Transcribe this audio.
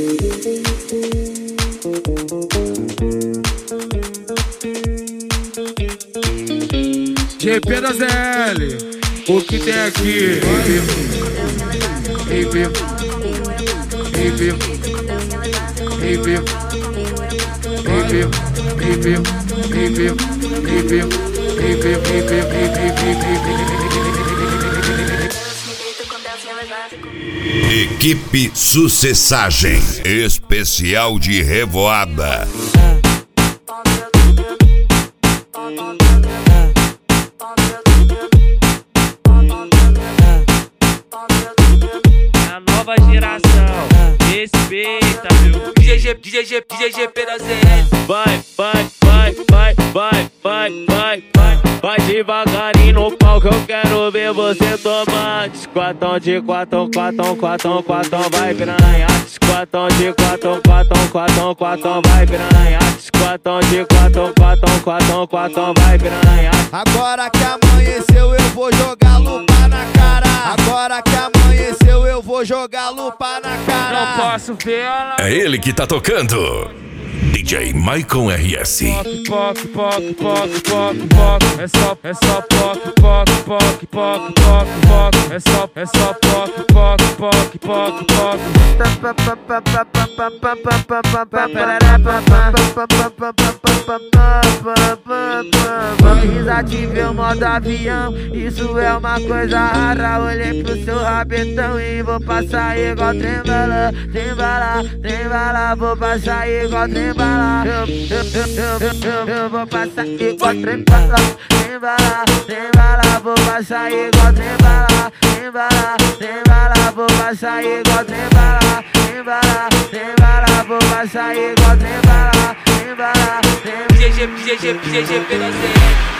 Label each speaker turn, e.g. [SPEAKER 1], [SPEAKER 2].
[SPEAKER 1] GP da ZL, o que tem aqui?
[SPEAKER 2] Equipe Sucessagem, especial de Revoada.
[SPEAKER 3] A nova geração, respeita, viu? DJGP da ZL. Vai devagarinho no palco, eu quero ver você tomar. Quatão de quatão, vai piranha. Quatão de quatão, vai piranha. Quatão de quatão, vai piranha.
[SPEAKER 4] Agora que amanheceu eu vou jogar lupa na cara. Agora que amanheceu eu vou jogar lupa na cara.
[SPEAKER 3] Não posso ver ela.
[SPEAKER 2] É ele que tá tocando. DJ Maicon RS.
[SPEAKER 3] Poc. É só poc. É só poc.
[SPEAKER 5] Desativei o modo avião, isso é uma coisa rara. Olhei pro seu rabetão e vou passar igual trembala. Vou passar igual trembala. Eu vou passar igual trembala. Vou passar igual trembala. Vou passar igual trembala. Vou passar igual trembala.
[SPEAKER 3] DJGP da ZL.